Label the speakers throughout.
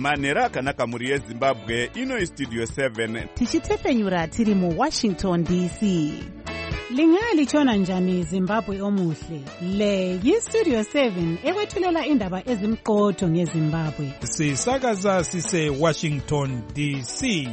Speaker 1: manheru akanaka mhuri yezimbabwe. Ino Studio 7
Speaker 2: tichitefenyura tiri muWashington DC.
Speaker 3: Lingaya lichona njani Zimbabwe omuhle? Le yiStudio 7 ekwethulela indaba ezimqotho ngeZimbabwe.
Speaker 4: Sisakaza sise Washington DC.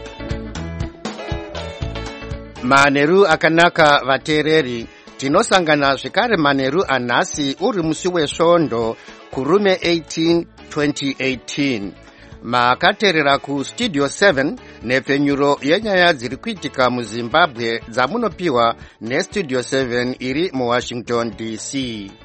Speaker 5: Manheru akanaka vateereri, tinosangana zvekare manheru anhasi uri musi wesvondo kurume 18 2018. Makateerera kuStudio 7 nepfenyuro yenyaya dziri kuitika muZimbabwe dzamunopiwa neStudio 7 iri muWashington DC.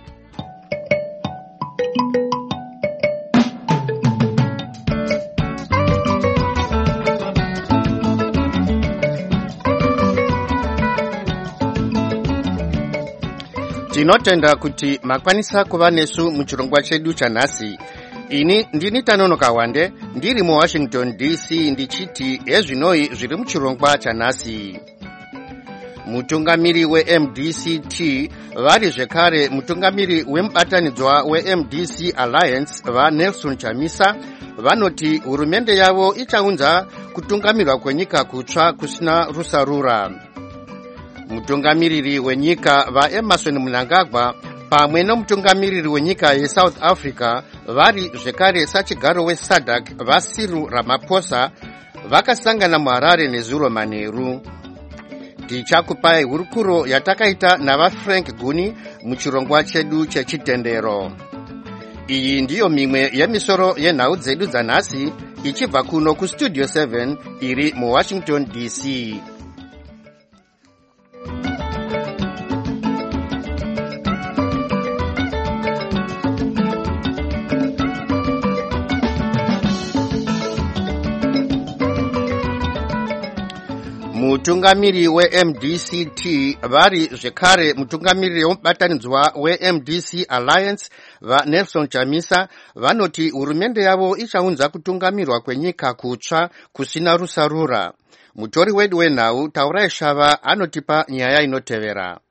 Speaker 5: Tinotenda kuti makwanisa kuva nesu muchirongwa chedu chanhasi. Ini ndini Tanonoka Wande, ndiri muWashington DC ndichiti ezvinoi zviri muchirongwa chanhasi. Mutungamiri weMDCT vari zvekare mutungamiri wemubatanidzwa weMDC Alliance vaNelson Chamisa vanoti hurumende yavo ichaunza kutungamirwa kwenyika kutsva kusina rusarura. Mutungamiriri wenyika vaEmerson Mnangagwa pamwe nomutungamiriri wenyika yeSouth Africa vari zvekare sachigaro weSADC vaCyril Ramaphosa vakasangana muHarare nezuro manheru. Tichakupai hurukuro yatakaita navaFrank Guni muchirongwa chedu chechitendero. Iyi ndiyo mimwe yemisoro yenhau dzedu dzanhasi ichibva kuno kuStudio 7 iri muWashington DC. Mutungamiri weMDCT vari zvekare mutungamiri wemubatanidzwa weMDC Alliance vaNelson Chamisa vanoti hurumende yavo ichaunza kutungamirwa kwenyika kutsva kusina rusarura. Mutori wedu wenhau Taurai Shava anotipa nyaya inotevera.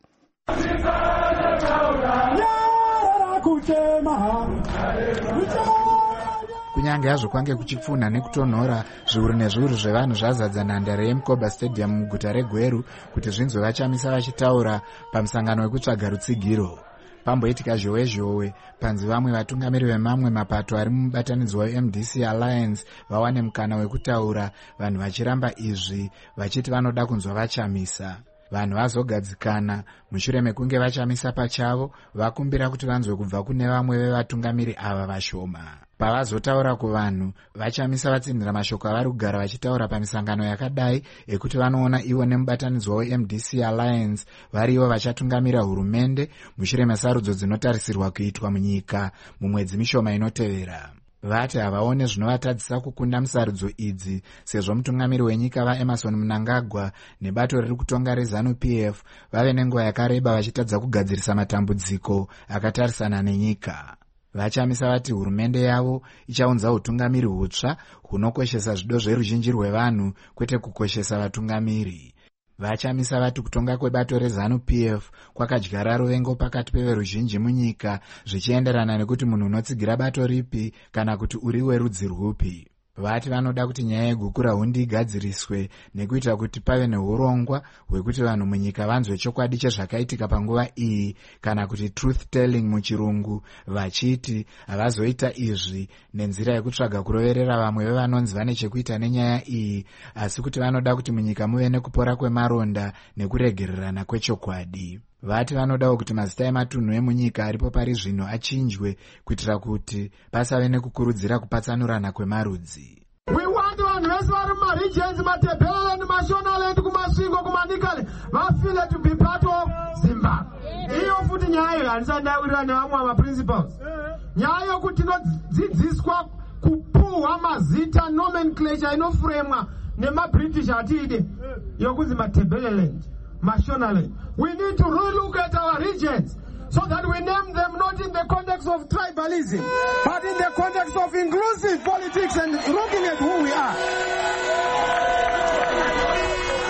Speaker 6: Kunyange hazvo kwange kuchipfunha nekutonhora, zviuru nezviuru zvevanhu zvazadza nhandare yeMukoba Stadium muguta reGweru kuti zvinzwe vaChamisa vachitaura pamusangano wekutsvaga rutsigiro. Pamboitika zhowe panzi vamwe vatungamiri vemamwe mapato ari mubatanidzwa weMDC Alliance vawane mukana wekutaura, vanhu vachiramba izvi vachiti vanoda kunzwa vaChamisa. Vanhu vazogadzikana mushure mekunge vaChamisa pachavo vakumbira kuti vanzwe kubva kune vamwe vevatungamiri ava vashoma. Pavazotaura kuvanhu, vaChamisa vatsindira mashoko avari kugara vachitaura pamisangano yakadai ekuti vanoona ivo nemubatanidzwa weMDC Alliance varivo vachatungamira hurumende mushure mesarudzo dzinotarisirwa kuitwa munyika mumwedzi mishoma inotevera. Vati havaone zvinovatadzisa kukunda musarudzo idzi sezvo mutungamiri wenyika vaEmerson Mnangagwa nebato riri kutonga reZANU-PF vave nenguva yakareba vachitadza kugadzirisa matambudziko akatarisana nenyika. VaChamisa vati hurumende yavo ichaunza utungamiri hutsva hunokoshesa zvido zveruzhinji rwevanhu kwete kukoshesa vatungamiri. VaChamisa vati kutonga kwebato reZANU-PF kwakadyara ruvengo pakati peveruzhinji munyika zvichienderana nekuti munhu unotsigira bato ripi kana kuti uri werudzi rwupi. Vati vanoda kuti nyaya yegukura hundi igadziriswe nekuita kuti pave neurongwa hwekuti vanhu munyika vanzwe chokwadi chezvakaitika panguva iyi kana kuti truth telling muchirungu, vachiti havazoita izvi nenzira yekutsvaga kuroverera vamwe vevanonzi vane chekuita nenyaya iyi, asi kuti vanoda kuti munyika muve nekupora kwemaronda nekuregererana kwechokwadi. Vati vanodawo kuti mazita ematunhu emunyika aripo pari zvino achinjwe kuitira kuti pasave nekukurudzira kupatsanurana kwemarudzi.
Speaker 7: We want vanhu vese vari mumaregions, maTebeleland, maShonaland, kumasvingo, kumanikale vafile to be part of Zimbabwe. Iyo futi nyaya iyo handisandawirira nevamwe vamaprincipals. Nyaya yokuti tinodzidziswa kupuhwa mazita nomenclature inofuremwa nemaBritish atide yokunzi maTebeleland, maShonaland. We need to relook at our regions so that we name them not in the context of tribalism, but in the context of inclusive politics and looking at who we are.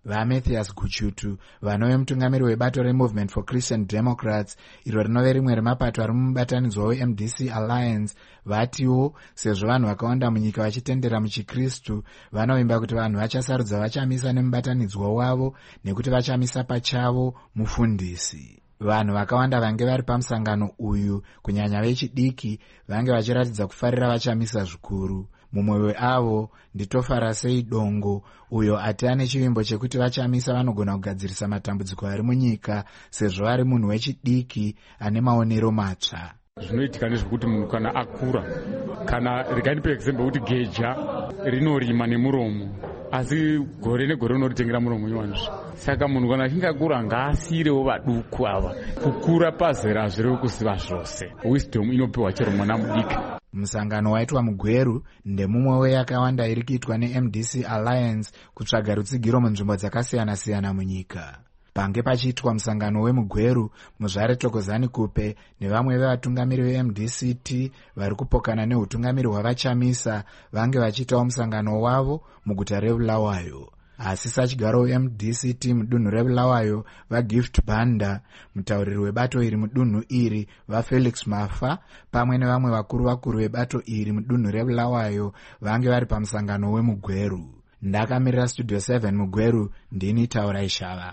Speaker 6: vaMatthias Guchutu, vanove mutungamiri webato reMovement for Christian Democrats, iro rinove rimwe remapato ari mubatanidzwa weMDC Alliance, vatiwo sezvo vanhu vakawanda munyika vachitendera muchikristu, vanovimba kuti vanhu vachasarudza vachamisa nemubatanidzwa wavo nekuti vachamisa pachavo mufundisi. Vanhu vakawanda vange vari pamusangano uyu, kunyanya vechidiki, vange vachiratidza kufarira vachamisa zvikuru. Mumwe weavo nditofarasei Dongo, uyo ati ane chivimbo chekuti vachamisa vanogona kugadzirisa matambudziko ari munyika sezvo ari munhu wechidiki ane maonero matsva.
Speaker 8: Zvinoitika ndezvekuti munhu kana akura, kana rikanipe example kuti geja rinorima nemuromo, asi gore negore unoritengera muromo iwanzve. Saka munhu kana achinge akura ngaasiyirewo vaduku ava. Kukura pazera hazvirevi kuziva zvose. Wisdom inopiwa chero mwana mudiki.
Speaker 6: Musangano waitwa muGweru ndemumwe weyakawanda iri kuitwa neMDC Alliance kutsvaga rutsigiro munzvimbo dzakasiyana-siyana munyika. Pange pachiitwa musangano wemuGweru, Muzvare Thokozani Kupe nevamwe vevatungamiri veMDCT vari kupokana neutungamiri hwavachamisa vange vachiitawo musangano wavo muguta reBulawayo. Asi sachigaro weMDCT mudunhu reBulawayo vaGift Banda, mutauriri webato iri mudunhu iri vaFelix Mafa, pamwe nevamwe vakuru vebato iri mudunhu reBulawayo vange vari pamusangano wemuGweru. Ndakamirira Studio 7 muGweru, ndini Taura Ishava.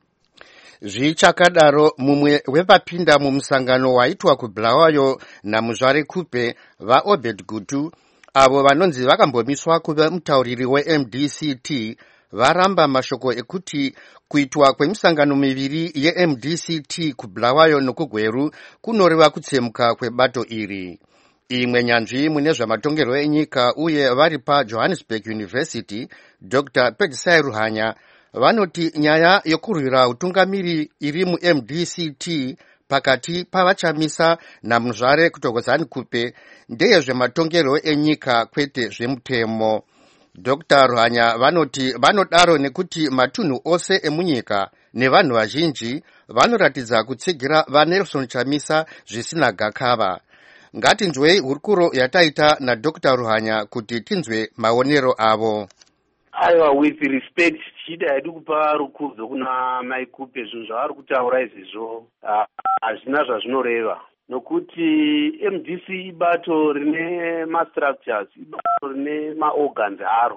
Speaker 5: Zvichakadaro, mumwe wevapinda mumusangano waitwa kuBulawayo naMuzvare Kupe vaObed Gutu, avo vanonzi vakambomiswa kuva mutauriri weMDCT, varamba mashoko ekuti kuitwa kwemisangano miviri yeMDCT kuBulawayo nokuGweru kunoreva kutsemuka kwebato iri. Imwe nyanzvi mune zvamatongerwo enyika uye vari paJohannesburg University, Dr. Pedzisai Ruhanya, vanoti nyaya yokurwira utungamiri iri muMDCT pakati pavachamisa naMuzvare Thokozani Kupe ndeye zvematongerwo enyika kwete zvemutemo. Dr. Ruhanya vanoti vanodaro nekuti matunhu ose emunyika nevanhu vazhinji vanoratidza kutsigira vaNelson Chamisa zvisina gakava. Ngatinzwei hurukuro yataita naDr. Ruhanya kuti tinzwe maonero avo.
Speaker 9: Aiwa, with respect, chida yedu kupa rukudzo kuna Mai Kupe, zvinhu zvavari kutaura izvizvo hazvina zvazvinoreva, nokuti MDC ibato rine ma-structures, ibato rine ma-organs aro.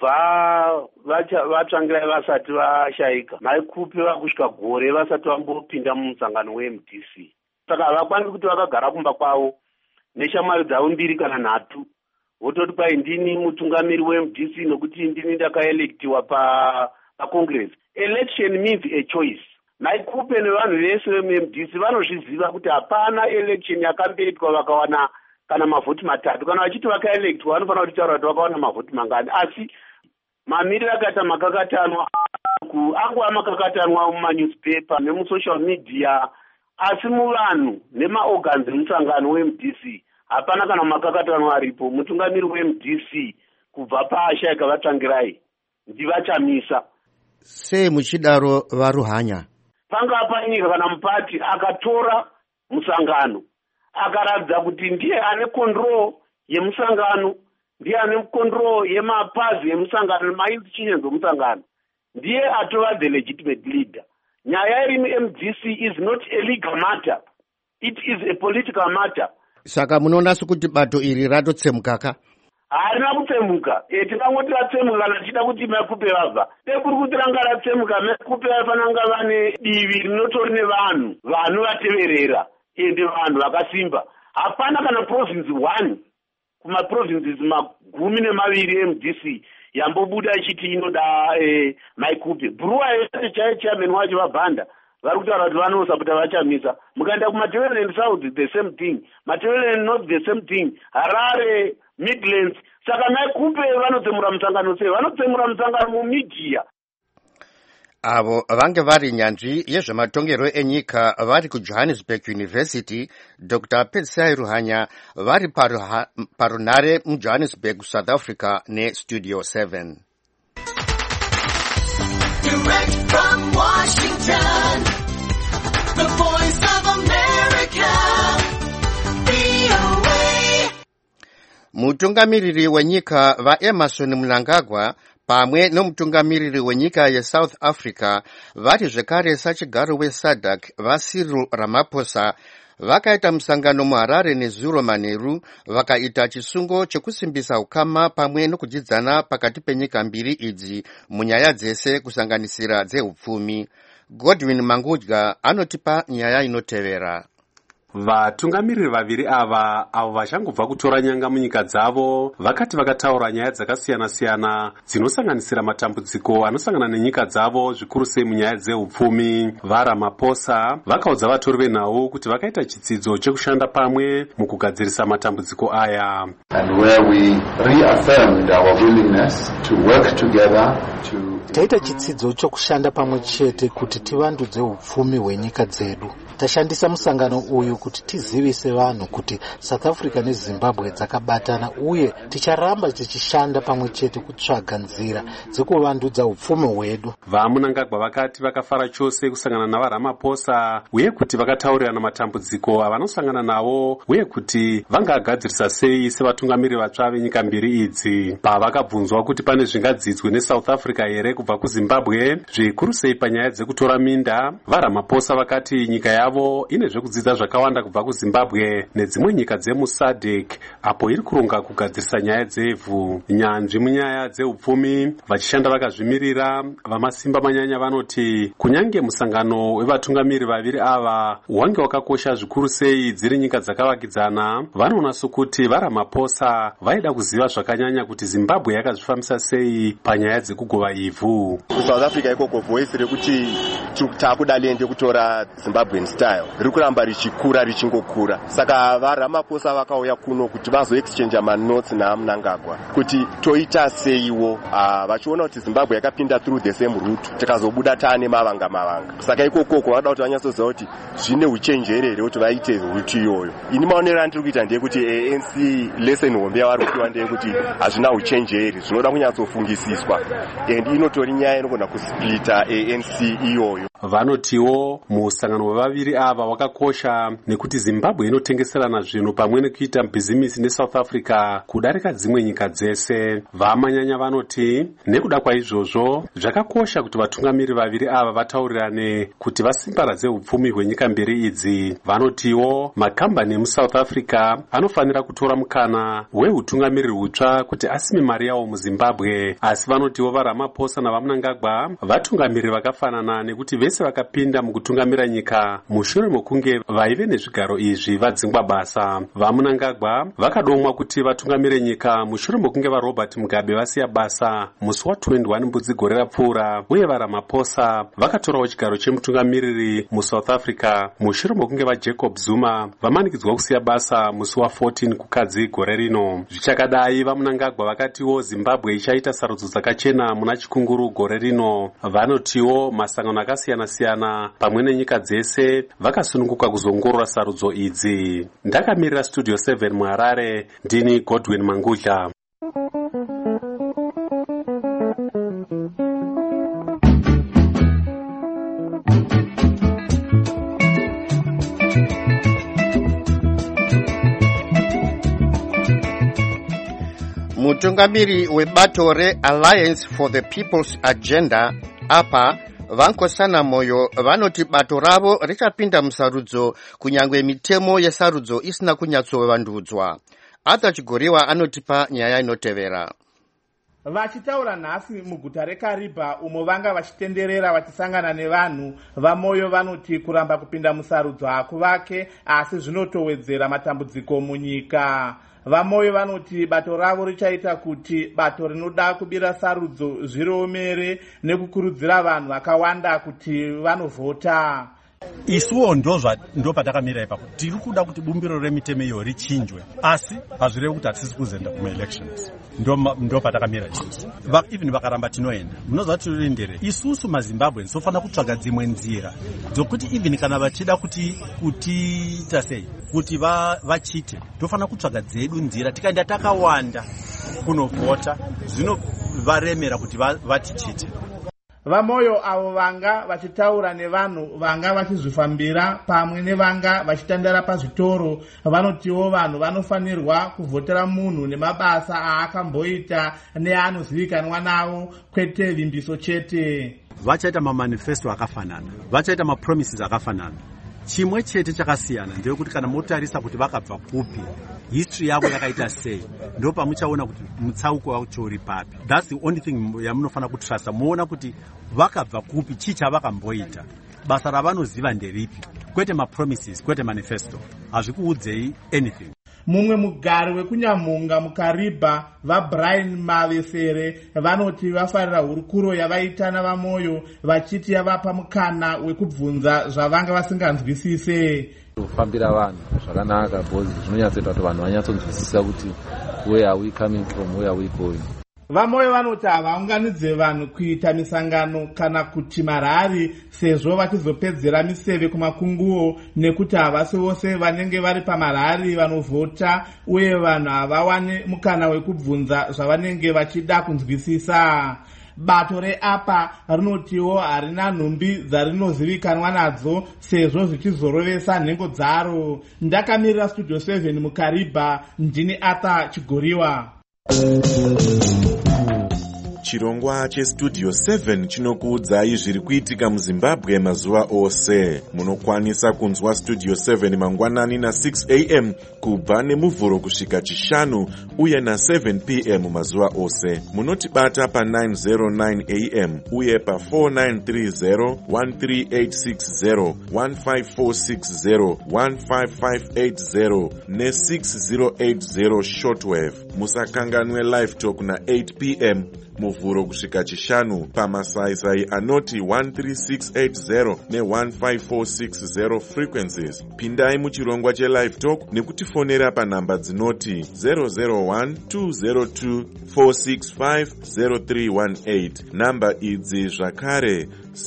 Speaker 9: Kubva vatsvangirai vasati vashaika, Mai Kupe vakusvika gore vasati vambopinda mumusangano weMDC. Saka havakwanisi kuti vakagara kumba kwavo neshamwari dzavo 2 kana 3 vototi kwai ndini mutungamiri weMDC nokuti ndini ndakaelektiwa paCongress. Election means a choice. Mai Kupe nevanhu vese veMDC vanozviziva kuti hapana election yakamboitwa vakawana kana mavhoti 3. Kana vachiti vakaelektwa vanofanira kuti taura kuti vakawana mavhoti mangani. Asi mamiriro akaita makakatanwa angova makakatanwa mumanewspaper nemusocial media, asi muvanhu nemaorgans emusangano weMDC hapana kana makakatanwa aripo. Mutungamiri weMDC kubva paashaika vatsvangirai ndivachamisa.
Speaker 5: Sei muchidaro vaRuhanya?
Speaker 9: Panga panyika kana mupati akatora musangano akaradza kuti ndiye ane control yemusangano, ndiye ane control yemapazi emusangano, ma-institutions emusangano, ndiye atova the legitimate leader. Nyaya iri muMDC is not a legal matter, it is a political matter.
Speaker 5: Saka munoona kuti bato iri ratotsemukaka?
Speaker 9: Harina kutsemuka. Tingangoti ratsemuka kana tichida kuti Mai Kupe vabva. Tekuri kuti ranga ratsemuka, Mai Kupe vafananga vane divi rinotori nevanhu vanovateverera ende vanhu vakasimba. Hapana kana province 1 kumaprovinces 12 eMDC yambobuda ichiti inoda Mai Kupe. Bulawayo chairman wacho vaBanda vari kutaura kuti vanosapota vachamisa. Mukaenda kuMatabeleland South the same thing, Matabeleland North the same thing, Harare, Midlands. Saka Mai Kupe vanotsemura musangano sei? Vanotsemura musangano mumedia.
Speaker 5: Avo vange vari nyanzvi yezvematongerwo enyika vari kuJohannesburg University, Dr. Pedzisai Ruhanya vari parunare muJohannesburg, South Africa neStudio 7.
Speaker 10: Direct from Washington, the voice of America, VOA.
Speaker 5: Mutungamiriri wenyika vaEmerson Mnangagwa pamwe nomutungamiriri wenyika yeSouth Africa vari zvekare sachigaro weSADC vaCyril Ramaphosa vakaita musangano muHarare nezuro manheru vakaita chisungo chekusimbisa ukama pamwe nokudyidzana pakati penyika mbiri idzi munyaya dzese kusanganisira dzeupfumi. Godwin Mangudya anotipa nyaya inotevera.
Speaker 11: Vatungamiriri vaviri avo vachangobva kutora nyanga munyika dzavo vakati vakataura nyaya dzakasiyana-siyana dzinosanganisira matambudziko anosangana nenyika dzavo zvikuru sei munyaya dzeupfumi. VaRamaphosa vakaudza vatori venhau kuti vakaita chitsidzo chekushanda pamwe mukugadzirisa matambudziko aya.
Speaker 12: And where we reaffirmed our willingness to work together to
Speaker 13: taita chitsidzo chokushanda pamwe chete kuti tivandudze upfumi hwenyika dzedu. Tashandisa musangano uyu kuti tizivise vanhu kuti South Africa neZimbabwe dzakabatana uye ticharamba tichishanda pamwe chete kutsvaga nzira dzekuvandudza upfumi hwedu.
Speaker 11: VaMnangagwa vakati vakafara chose kusangana navaRamaphosa uye kuti vakataurirana matambudziko avanosangana nawo uye kuti vangagadzirisa sei sevatungamiri vatsva venyika mbiri idzi. Pavakabvunzwa kuti pane zvingadzidzwe neSouth Africa here kubva kuZimbabwe zvikuru sei panyaya dzekutora minda, vaRamaphosa vakati nyika yavo ine zvekudzidza zvakawanda kubva kuZimbabwe nedzimwe nyika dzemuSADC apo iri kuronga kugadzirisa nyaya dzevhu. Nyanzvi munyaya dzeupfumi vachishanda vakazvimirira vamasimba manyanya vanoti kunyange musangano wevatungamiri vaviri ava wange wakakosha zvikuru sei dziri nyika dzakavakidzana, vanoona sokuti vaRamaphosa vaida kuziva zvakanyanya kuti Zimbabwe yakazvifambisa sei panyaya dzekugova ivhu.
Speaker 14: South Africa ikoko voice rekuti takuda lende kutora Zimbabwean style riri kuramba richikura richingokura. Saka vaRamaphosa vakauya kuno kuti vazoexchange manotes naMnangagwa kuti toita seiwo vachiona kuti Zimbabwe yakapinda through the same route tikazobuda taane mavanga. Saka ikokoko vada kuti vanyatsoziva kuti zvine uchenjerere kuti vaite route iyoyo. Ini maonero andiri kuita ndeyekuti ANC lesson hombe yavari kupiwa ndeyekuti hazvina uchenjeri, zvinoda kunyatsofungisiswa and inotori nyaya inogona kusplita ANC iyoyo.
Speaker 11: Vanotiwo musangano wevaviri ava wakakosha nekuti Zimbabwe inotengeserana zvinhu pamwe nekuita bhizimisi neSouth Africa kudarika dzimwe nyika dzese. Vamanyanya vanoti nekuda kwaizvozvo zvakakosha kuti vatungamiri vaviri ava vataurirane kuti vasimbaradze upfumi hwenyika mbiri idzi. Vanotiwo makambani emuSouth Africa anofanira kutora mukana weutungamiri hutsva kuti asime mari yawo muZimbabwe, asi vanotiwo vaRamaphosa navaMnangagwa vatungamiri vakafanana nekuti vese vakapinda mukutungamira nyika mushure mokunge vaive nezvigaro izvi vadzingwa basa. VaMnangagwa vakadomwa kuti vatungamire nyika mushure mokunge vaRobert Mugabe vasiya basa musi wa21 mbudzi gore rapfuura, uye vaRamaphosa vakatorawo chigaro chemutungamiriri muSouth Africa mushure mokunge vaJacob Zuma vamanikidzwa kusiya basa musi wa14 kukadzi gore rino. Zvichakadai vaMnangagwa vakatiwo Zimbabwe ichaita sarudzo dzakachena muna chikunguru gore rino. Vanotiwo masangano akasiyana-siyana pamwe nenyika dzese vakasununguka kuzongorora sarudzo idzi. Ndakamirira Studio 7 muHarare, ndini Godwin Mangudya.
Speaker 5: Mutungamiri webato reAlliance for the People's Agenda apa vankosana moyo vanoti bato ravo richapinda musarudzo kunyangwe mitemo yesarudzo isina kunyatsovandudzwa. Arthur Chigoriwa anotipa nyaya inotevera.
Speaker 15: Vachitaura nhasi muguta reKariba umo vanga vachitenderera vachisangana nevanhu vamoyo vanoti kuramba kupinda musarudzo hakuvake asi zvinotowedzera matambudziko munyika. Vamoyo vanoti bato ravo richaita kuti bato rinoda kubira sarudzo zvireomere nekukurudzira vanhu vakawanda kuti vanovhota.
Speaker 16: Isuwo ndo patakamira ipapo tiri kuda kuti bumbiro remitemo iyo richinjwe, asi hazvirevi kuti hatisi kuzoenda kuma-elections. Ndo patakamira isusu. Even vakaramba tinoenda munoziva tirindere isusu maZimbabwe tinofanira kutsvaga dzimwe nzira dzokuti even kana vachida kutiita sei kuti vachite tofanira kutsvaga dzedu nzira. Tikaenda takawanda kunovhota zvinovaremera kuti vatichite.
Speaker 15: vamoyo avo vanga vachitaura nevanhu vanga vachizvifambira pamwe nevanga vachitandara pazvitoro vanotiwo vanhu vanofanirwa kuvhotera munhu nemabasa aakamboita neanozivikanwa navo kwete vimbiso chete.
Speaker 16: Vachaita mamanifesto akafanana, vachaita mapromises akafanana. Chimwe chete chakasiyana ndeyekuti kana motarisa kuti vakabva kupi, history yavo yakaita sei, ndo pamuchaona kuti mutsauko wacho uri papi. That's the only thing yamunofana kutrusta, muona kuti vakabva kupi, chii chavakamboita, basa ravanoziva nderipi, kwete mapromises, kwete manifesto. Hazvikuudzei anything.
Speaker 15: Mumwe mugari wekunyamunga mukaribha vaBrian Mavesere vanoti vafarira hurukuro yavaita navamoyo vachiti yavapa mukana wekubvunza zvavanga vasinganzwisise.
Speaker 17: Kufambira vanhu zvakanaka because zvinonyatsoita kuti vanhu vanyatsonzwisisa kuti where are we coming from, where are we going.
Speaker 15: Vamoyo vanoti havaunganidze vanhu kuita misangano kana kuti marari sezvo vachizopedzera miseve kumakunguo nekuti havasi vose vanenge vari pamarari vanovhota uye vanhu havawane mukana wekubvunza zvavanenge vachida kunzwisisa. Bato reAPA rinotiwo harina nhumbi dzarinozivikanwa nadzo sezvo zvichizorovesa nhengo dzaro. Ndakamirira Studio 7 mukaribha, ndini Arthur Chigoriwa.
Speaker 1: Chirongwa chestudio 7 chinokuudzai zviri kuitika muZimbabwe mazuva ose. Munokwanisa kunzwa studio 7 mangwanani na6 am kubva nemuvhuro kusvika chishanu uye na7 pm mazuva ose. Munotibata pa909 am uye pa4930 13860 15460 15580 ne6080 shortwave. Musakanganwe live talk na8 pm muvhuro kusvika chishanu pamasaisai anoti 13680 ne15460 frequencies. Pindai muchirongwa chelive talk nekutifonera panhamba dzinoti 001-202-465-0318. Namba idzi zvakare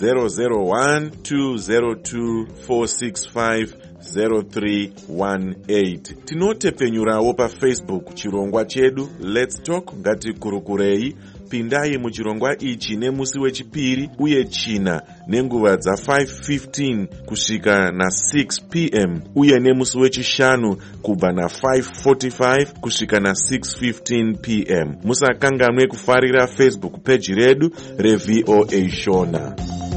Speaker 1: 001-202-465-0318. Tinotepenyurawo paFacebook chirongwa chedu Let's Talk ngatikurukurei. Pindai muchirongwa ichi nemusi wechipiri uye china nenguva dza5:15 kusvika na6 pm uye nemusi wechishanu kubva na5:45 kusvika na6:15 pm. Musakanganwe kufarira Facebook page redu reVOA Shona.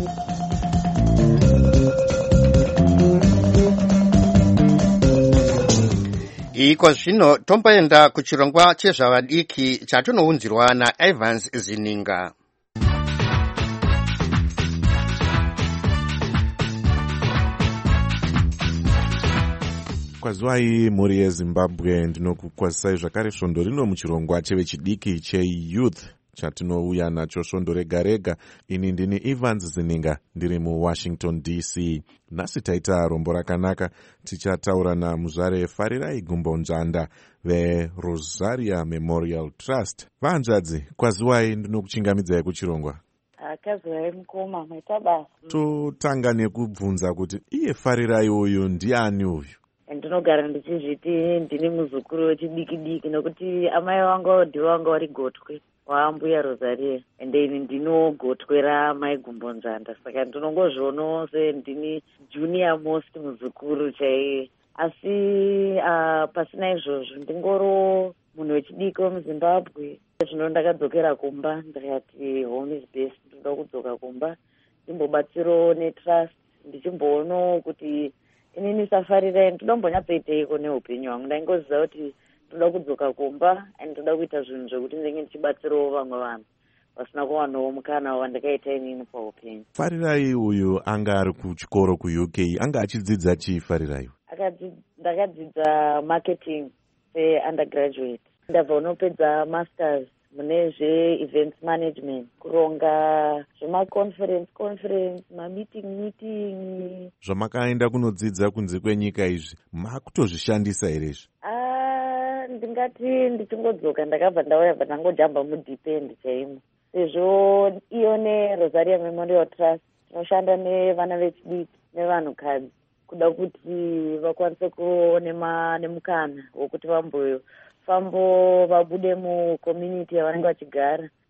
Speaker 5: Iko zvino tomboenda kuchirongwa chezvavadiki chatonounzirwa naIvans Zininga.
Speaker 1: Kwazwai mhuri yeZimbabwe, ndinokukwazisai zvakare svondo rino muchirongwa chevechidiki cheYouth chatinouya nacho svondo rega rega. Ini ndini Ivans Zininga ndiri muWashington DC. Nhasi taita rombo rakanaka, tichataura namuzvare Farirai Gumbonzvanda veRosaria Memorial Trust. Vahanzvadzi, kwaziwai, ndinokuchingamidzai kuchirongwa.
Speaker 18: Akazwai mukoma, maita basa.
Speaker 1: Totanga nekubvunza kuti iye Farirai uyu ndiani uyu?
Speaker 18: Ndinogara ndichizviti ndini muzukuru wechidiki nokuti amai vangu ndivo vanga vari gotwe waambuya Rosaria ende ini ndinogotwe ramai Gumbonzvanda, saka ndinongozvionawo ndini junior most muzukuru chaiye. Asi pasina izvozvo ndingoro munhu wechidiki wemuZimbabwe. Zvino ndakadzokera kumba ndikati home is best, ndoda kudzoka kumba ndimbobatsirawo netrust ndichimboonawo kuti inini Safarirai ndoda kumbonyatsoiteiko neupenyu hwangu. Ndaingoziva kuti ndoda kudzoka kumba ndoda kuita zvinhu zvekuti ndenge ndichibatsirawo vamwe vanhu vasina kuwanawo mukana wandakaita inini paupenyu.
Speaker 1: Farirai uyu anga ari kuchikoro kuUK, anga achidzidza chii Farirai?
Speaker 18: Ndakadzidza marketing undergraduate. Ndabva unopedza masters mune zveevents management, kuronga zvemaconference mameeting.
Speaker 1: Zvamakaenda kunodzidza kunze kwenyika izvi makutozvishandisa here izvi?
Speaker 18: Ndingati ndichingodzoka ndakabva ndauya bva ndangojamba mudepend chaimo, sezvo iyo neRosaria Memorial Trust tinoshanda nevana vechidiki nevanhukadzi kuda kuti vakwanise kuona nemukana wokuti vabude mucommunity yavanenge vachigara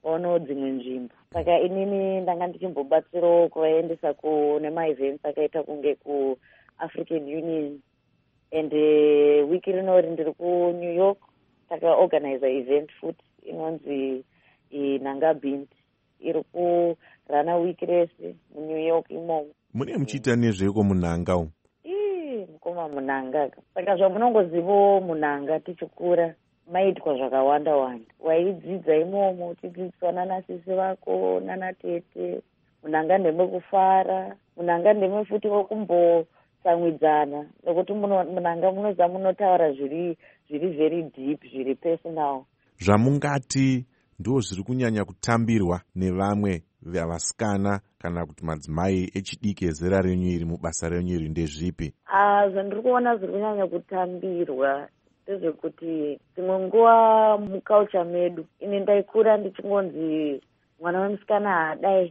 Speaker 18: vaonewo dzimwe nzvimbo. Saka inini ndanga ndichimbobatsirawo kuvaendesa kune maevents akaita kunge kuAfrican Union. And wiki rinori ndiri kuNew York takaorganiza event futi inonzi Nanga Bint iri kurana wiki rese muNew York imomo.
Speaker 1: Mune muchiita nezveko munhanga umu?
Speaker 18: Mukoma munhanga. Saka zvamunongozivawo munhanga tichikura maitwa zvakawanda wanda. Waidzidza imomo uchidzidziswa nanasisi vako nanatete. Munhanga ndeme kufara, munhanga ndeme futi wokumbotsamwidzana nokuti munhanga munoza munotaura zviri very deep, zviri personal.
Speaker 1: Zvamungati ndo zviri kunyanya kutambirwa nevamwe vevasikana kana kuti madzimai echidiki ezera renyu iri mubasa renyu iri ndezvipi?
Speaker 18: Zvandiri kuona zviri kunyanya kutambirwa ndezvekuti dzimwe nguva muculture medu ini ndaikura ndichingonzi mwana wemusikana haadai,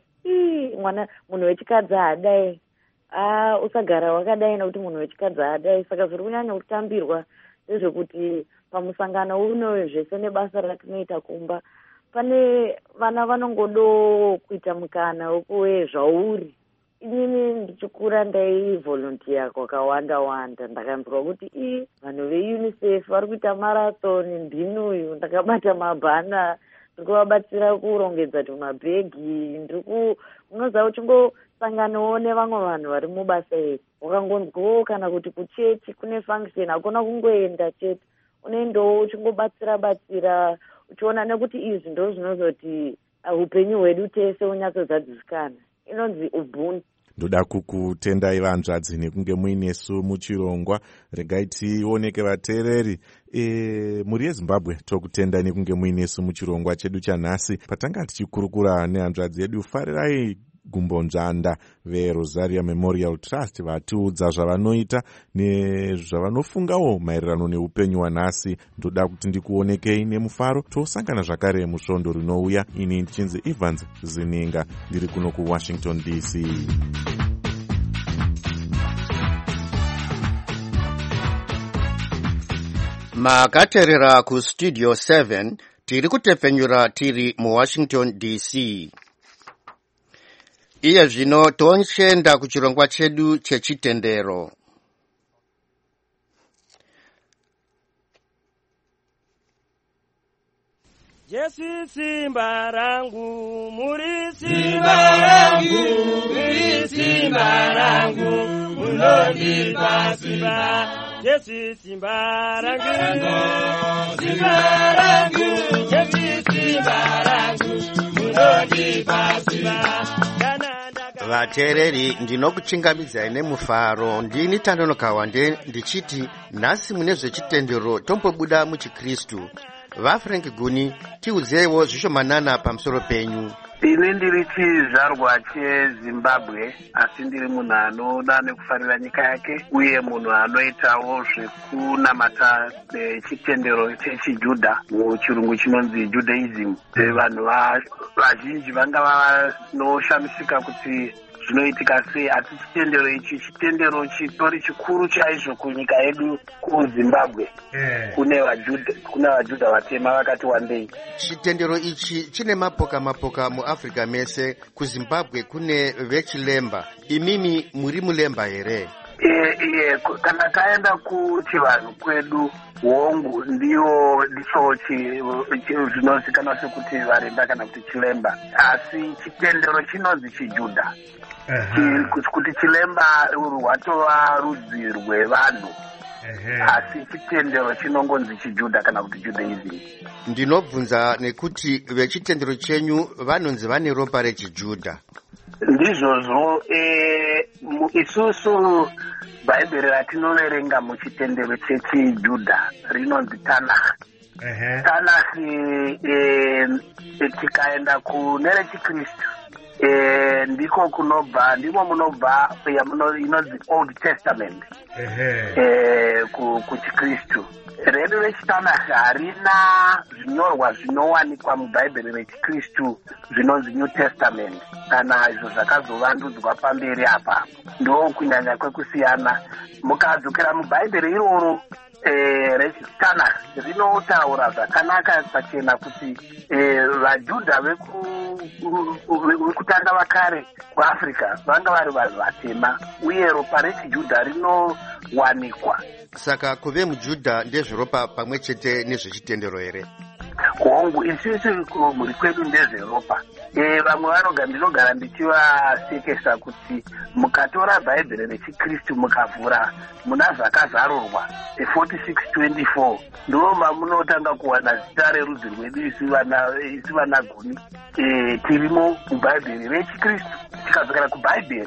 Speaker 18: munhu wechikadzi haadai, usagara wakadai nokuti munhu wechikadzi haadai. Saka zviri kunyanya kutambirwa ndezvekuti pamusangano uno zvese nebasa ratinoita kumba pane vana vanongodo kuita mukana wekuwe zvauri. Inini ndichikura ndaivolunteer kwakawanda wanda. Ndakanzwa kuti vanhu veUNICEF vari kuita marathon, ndinuyu ndakabata mabhana ndiri kuvabatsira kurongedza tumabhegi. Unoziva uchingosanganawo nevamwe vanhu vari mubasa iri, wakangonzwawo kana kuti kuchechi kune function hakuna kungoenda chete, unoendawo uchingobatsira uchiona nekuti izvi ndo zvinozoti upenyu hwedu tese unyatsozadzisika. Inonzi ubuntu.
Speaker 1: Ndoda kukutendai vanzvadzi nekunge muinesu muchirongwa. Regai tioneke vateereri. Muri yeZimbabwe tokutendai nekunge muinesu muchirongwa chedu chanhasi patanga tichikurukura nehanzvadzi yedu Farirai Gumbonzvanda veRosaria Memorial Trust vatiudza zvavanoita nezvavanofungawo maererano neupenyu hwanhasi. Ndoda kuti ndikuonekei nemufaro. Tosangana zvakare musvondo rinouya. Ini ndichinzi Evans Zininga ndiri kuno kuWashington DC.
Speaker 5: Makaterera kustudio 7 tiri kutepfenyura tiri muWashington DC. Iye zvino tochenda kuchirongwa chedu chechitendero.
Speaker 19: Jesu simba rangu, muri simba rangu, muri simba rangu, munonipa simba. Jesu simba rangu, simba rangu, Jesu simba rangu, munonipa simba.
Speaker 5: Vateereri, ndinokuchingamidzai nemufaro. Ndini Tandanokawa ndichiti nhasi mune zvechitendero tombobuda muchiKristu. VaFrank Guni, tiudzewo zvishomanana pamusoro penyu.
Speaker 9: Ini ndiri chizvarwa cheZimbabwe, asi ndiri munhu anoda nekufarira nyika yake uye munhu anoitawo zvekunamata chitendero chechijudha muchirungu chinonzi Judaism. Vanhu vazhinji vanga vanoshamisika kuti zvinoitika sei, asi chitendero ichi chitendero chitori chikuru chaizvo kunyika yedu kuZimbabwe. Kune vaJudha vatema vakati wandei.
Speaker 5: Chitendero ichi chine mapoka muAfrica mese. KuZimbabwe kune vechilemba. Imimi muri mulemba here?
Speaker 9: Kana taenda kuchivanhu kwedu hongu ndicho zvinozikanwa sekuti varenda kana kuti chilemba, asi chitendero chinonzi chijudha. Kuti chilemba rwatova rudzi rwevanhu, asi chitendero chinongonzi chijudha kana kuti Judaism.
Speaker 5: Ndinobvunza nekuti vechitendero chenyu vanonzi vane ropa rechijudha.
Speaker 9: Ndizvozvo isusu Bhaibheri ratinoverenga muchitendero chechijudha rinonzi Tanakh. Tanakh tikaenda kune rechiKristu ndiko munobva inonzi Old Testament kuchiKristu. Redu rechiTanakh harina zvinyorwa zvinowanikwa mubhaibheri rechiKristu zvinonzi New Testament, kana izvo zvakazovandudzwa pamberi apa. Ndo kunyanya kwekusiyana. Mukadzokera mubhaibheri iroro rechitanakh rinotaura zvakanaka pachena kuti vajudha vekutanga vakare kuafrica vanga vari vanhu vatema uye ropa rechijudha rinowanikwa.
Speaker 5: Saka kuve mujudha ndezveropa pamwe chete nezvechitendero here?
Speaker 9: Hongu isisi kumhuri kwedu ndezveropa. Vamwe ndinogara ndichivasekesa kuti mukatora bhaibheri rechikristu mukavhura muna zvakazarurwa 46:24 ndo mamunotanga kuwana zita rerudzi rwedu isi vana guni tirimo mubhaibheri rechikristu. Tikadzokera kubhaibheri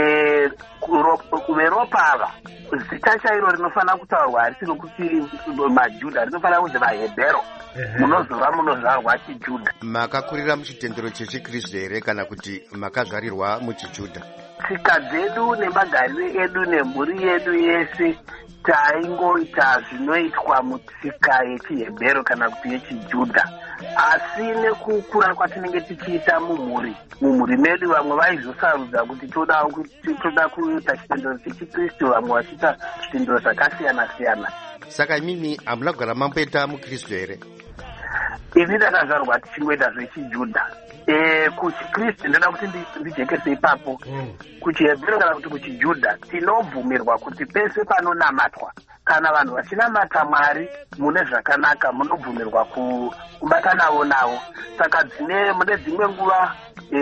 Speaker 9: kuveropa ava zita chairo rinofanira kutaurwa harisi rokuti majudha, rinofanira kunzi vahebhero, munozvarwa chijudha.
Speaker 5: Makakurira muchitendero chechikristu here kana kuti makazvarirwa muchijudha?
Speaker 9: Tsika dzedu nemagariro edu nemhuri yedu yese taingoita zvinoitwa mutsika yechihebhero kana kuti yechijudha, asi nekukura kwatinenge tichiita mumhuri medu vamwe vaizosarudza kuti toda kuita chitendero chechikristu, vamwe vachiita zvitendero zvakasiyana siyana.
Speaker 5: Saka imimi hamuna kugara mamboita mukristu here?
Speaker 9: Ini ndakazvarwa tichingoita zvechijudha. Kuchikristu ndoda kuti ndijekese ipapo. Kuchihebhero kana kuti kuchijudha tinobvumirwa kuti pese panonamatwa kana vanhu vachinamata Mwari mune zvakanaka munobvumirwa kubatanawo navo. Saka mune dzimwe nguva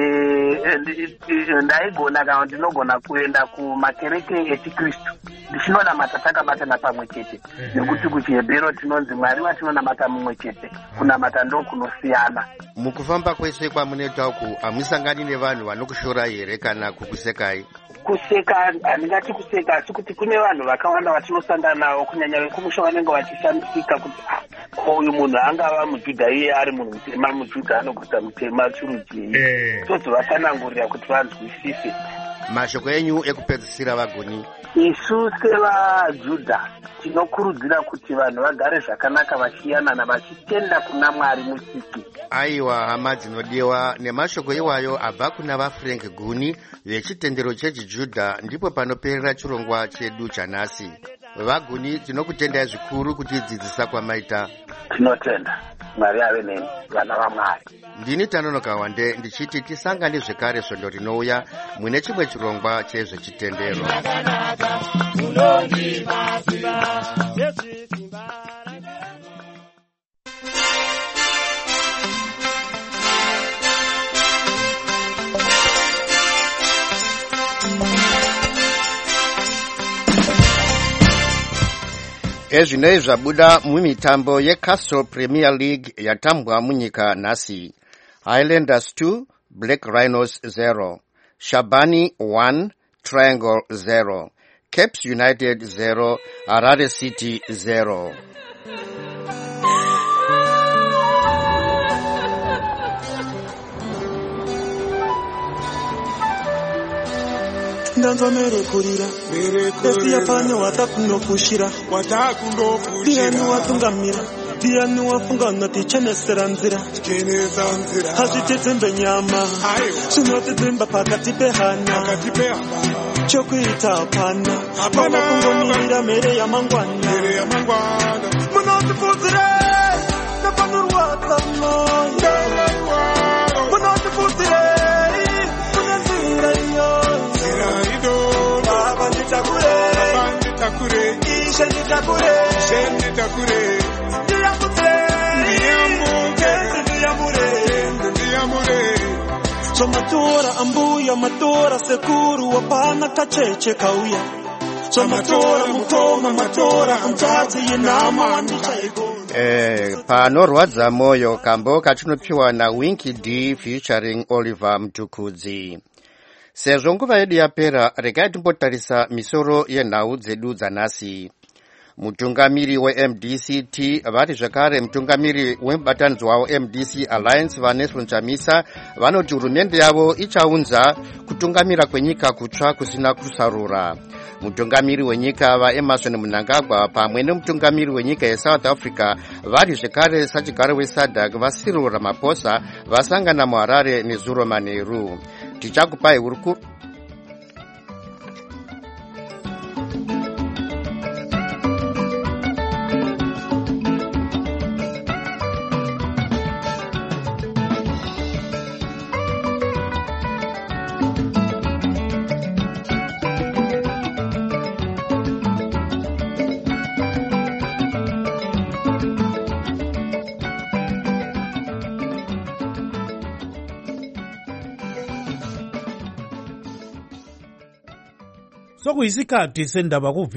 Speaker 9: ndaigona kana ndinogona kuenda kumakereke echikristu ndichinonamata takabatana pamwe chete, nekuti kuchihebhero tinonzi Mwari watinonamata mumwe chete, kunamata ndo kunosiyana.
Speaker 5: Mukufamba kwese kwamunoita uku hamusangani nevanhu vanokushora here kana kukusekai?
Speaker 9: Kuseka handingati kuseka, asi kuti kune vanhu vakawanda vatinosangana navo kunyanya vekumusha vanenge vachishamisika kuti uyu munhu angava mujudha iye ari munhu mutema, mujudha anoguta mutema chirujii, todzivashanangurira kuti vanzwisise.
Speaker 5: Mashoko enyu ekupedzisira vagoni?
Speaker 9: Isu sevajudha tinokurudzira kuti vanhu vagare zvakanaka vachiyanana vachitenda kuna Mwari musiki.
Speaker 5: Aiwa, hama dzinodiwa, nemashoko iwayo abva kuna vaFrank Guni vechitendero chechijudha ndipo panoperera chirongwa chedu chanhasi. Vaguni, tinokutendai zvikuru kutidzidzisa kwamaita.
Speaker 9: Tinotenda. Mwari ave nemi, vana vaMwari.
Speaker 5: Ndini Tanonoka Wande ndichiti tisangane zvekare svondo rinouya mune chimwe chirongwa chezvechitendero. Ezvinoi zvabuda mumitambo yeCastle Premier League yatambwa munyika nhasi. Highlanders 2, Black Rhinos 0, Shabani 1, Triangle 0, Caps United 0, Harare City 0.
Speaker 20: Ndanza merekurira esi yapane watakunofushira ndiani watungamira ndiani wafungana tichenesera nzira hazvitedzembe nyama zvinotedzemba pakati pehana chokuita hapana pava kungomirira mhere yamangwana munotifudzire nepanorwadza moyo munotifudzire munenzira iyoyo Somatora ambuya matora sekuru wapana kacheche kauya Somatora mukoma matora mtadzi yenama wandichaiko
Speaker 5: panorwadza moyo kambo katinopiwa naWinky D featuring Oliver Mtukudzi. Sezvo nguva yedu yapera, regai timbotarisa misoro yenhau dzedu dzanhasi. Mutungamiri weMDCT vari zvakare mutungamiri wemubatanidzwa wawo MDC Alliance vaNelson Chamisa vanoti hurumende yavo ichaunza kutungamira kwenyika kutsva kusina kusarura. Mutungamiri wenyika vaEmmerson Mnangagwa pamwe nemutungamiri wenyika yeSouth Africa vari zvakare sachigaro weSADC vaCyril Ramaphosa vasangana muHarare nezuro manheru. Tichakupai hurukuro
Speaker 4: sokuyisikhathi sendaba